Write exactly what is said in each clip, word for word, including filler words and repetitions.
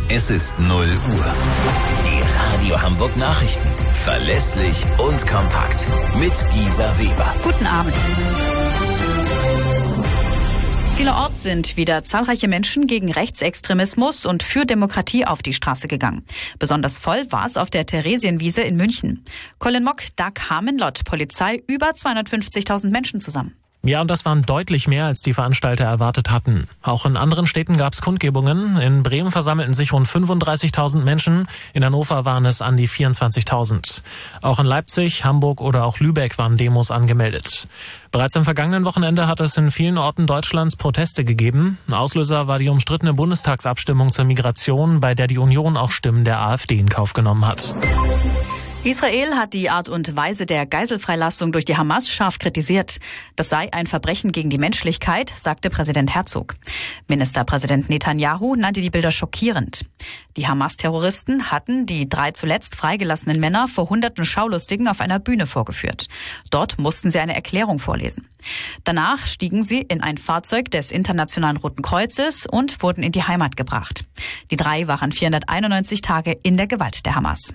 Es ist null Uhr. Die Radio Hamburg Nachrichten. Verlässlich und kompakt. Mit Gisa Weber. Guten Abend. Vielerorts sind wieder zahlreiche Menschen gegen Rechtsextremismus und für Demokratie auf die Straße gegangen. Besonders voll war es auf der Theresienwiese in München. Colin Mock, da kamen laut Polizei über zweihundertfünfzigtausend Menschen zusammen. Ja, und das waren deutlich mehr, als die Veranstalter erwartet hatten. Auch in anderen Städten gab es Kundgebungen. In Bremen versammelten sich rund fünfunddreißigtausend Menschen. In Hannover waren es an die vierundzwanzigtausend. Auch in Leipzig, Hamburg oder auch Lübeck waren Demos angemeldet. Bereits am vergangenen Wochenende hat es in vielen Orten Deutschlands Proteste gegeben. Auslöser war die umstrittene Bundestagsabstimmung zur Migration, bei der die Union auch Stimmen der AfD in Kauf genommen hat. Israel hat die Art und Weise der Geiselfreilassung durch die Hamas scharf kritisiert. Das sei ein Verbrechen gegen die Menschlichkeit, sagte Präsident Herzog. Ministerpräsident Netanyahu nannte die Bilder schockierend. Die Hamas-Terroristen hatten die drei zuletzt freigelassenen Männer vor hunderten Schaulustigen auf einer Bühne vorgeführt. Dort mussten sie eine Erklärung vorlesen. Danach stiegen sie in ein Fahrzeug des Internationalen Roten Kreuzes und wurden in die Heimat gebracht. Die drei waren vierhunderteinundneunzig Tage in der Gewalt der Hamas.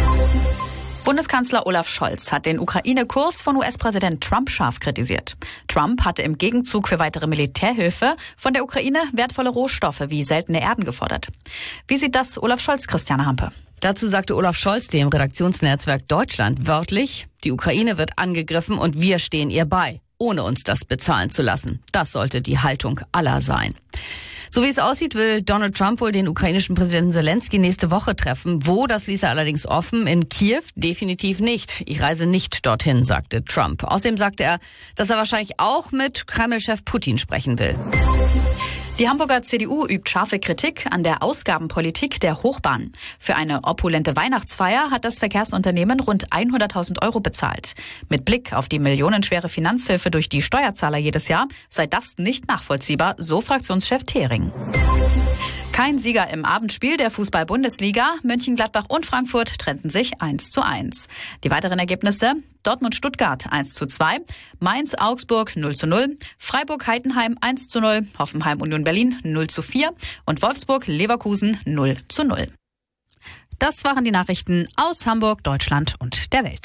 Bundeskanzler Olaf Scholz hat den Ukraine-Kurs von U S-Präsident Trump scharf kritisiert. Trump hatte im Gegenzug für weitere Militärhilfe von der Ukraine wertvolle Rohstoffe wie seltene Erden gefordert. Wie sieht das Olaf Scholz, Christiane Hampe? Dazu sagte Olaf Scholz dem Redaktionsnetzwerk Deutschland wörtlich: Die Ukraine wird angegriffen und wir stehen ihr bei, ohne uns das bezahlen zu lassen. Das sollte die Haltung aller sein. So wie es aussieht, will Donald Trump wohl den ukrainischen Präsidenten Zelensky nächste Woche treffen. Wo, das ließ er allerdings offen. In Kiew definitiv nicht. Ich reise nicht dorthin, sagte Trump. Außerdem sagte er, dass er wahrscheinlich auch mit Kreml-Chef Putin sprechen will. Die Hamburger C D U übt scharfe Kritik an der Ausgabenpolitik der Hochbahn. Für eine opulente Weihnachtsfeier hat das Verkehrsunternehmen rund hunderttausend Euro bezahlt. Mit Blick auf die millionenschwere Finanzhilfe durch die Steuerzahler jedes Jahr sei das nicht nachvollziehbar, so Fraktionschef Thering. Kein Sieger im Abendspiel der Fußball-Bundesliga. Mönchengladbach und Frankfurt trennten sich eins zu eins. Die weiteren Ergebnisse: Dortmund-Stuttgart eins zu zwei, Mainz-Augsburg null zu null, Freiburg-Heidenheim eins zu null, Hoffenheim-Union Berlin null zu vier und Wolfsburg-Leverkusen null zu null. Das waren die Nachrichten aus Hamburg, Deutschland und der Welt.